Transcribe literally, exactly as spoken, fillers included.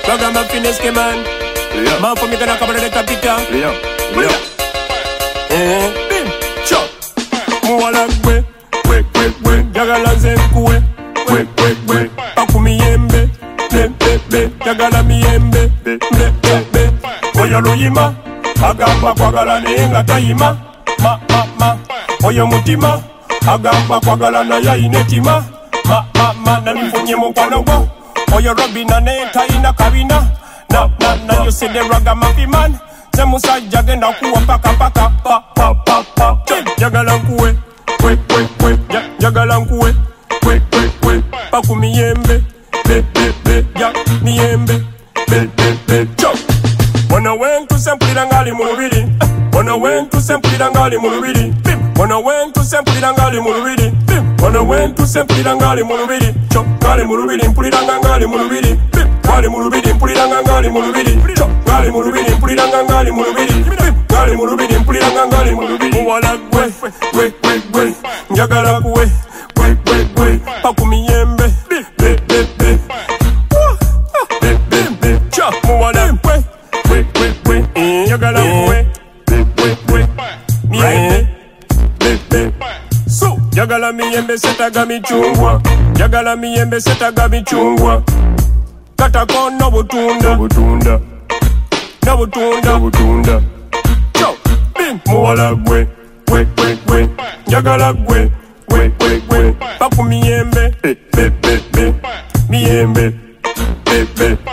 Ragamuffin eske man. Yeah. Man for me gonna cover the capita. Yeah. Yeah. Eh, bim, chop. Muwala gwe, gwe, gwe, gwe. Jagala nzenkwe, gwe, gwe, gwe. Pakumiyembe, be, be, be. Jagala miyembe, be, be, be, be. Oyo luyima, agamba kwagala naye nga tayima. Ma, ma, ma. Oyo mutima, agamba kwagala naye ayina ettima. Ma, ma, ma. Nalifunye mukwano gwo. Oyo Robina naye tayina kabina. Na, na, na. You see the ragamuffin man. Se musajja genda kuwa paka paka pa pa pa pa. Jagala nkuwe, kwe kwe kwe. Jagala nkuwe, kwe kwe kwe. Paku miyembe, be be be. Ja miyembe, be be be. Chop. Wana wentu sempulira ngali mu lubiri. Wana wentu sempulira ngali mu lubiri. Wana wentu sempulira ngali mu lubiri. Wana wentu sempulira ngali mu lubiri. Chop ngali mu lubiri mpulira ngali mu lubiri. Ngali mu lubiri mpulira ngali mu lubiri. Chop ngali mu lubiri mpulira ngali mu lubiri. Ngali mu lubiri mpulira ngali mu lubiri. Muwala gwe, gwe gwe gwe. Njagala kuwe, gwe gwe gwe. Paku miyembe, be be be. Be be be. Chop muwala gwe, gwe gwe gwe. Njagala kuwe, gwe gwe gwe. Miyembe, be be. So, njagala miyembe setaga michungwa. Njagala miyembe setaga michungwa. Katako no butunda, butunda. No butunda, butunda. Chop, bim, muwala gwe, gwe gwe gwe. Njagala gwe, gwe gwe gwe. Paku miyembe, be be be be. Miyembe, be be.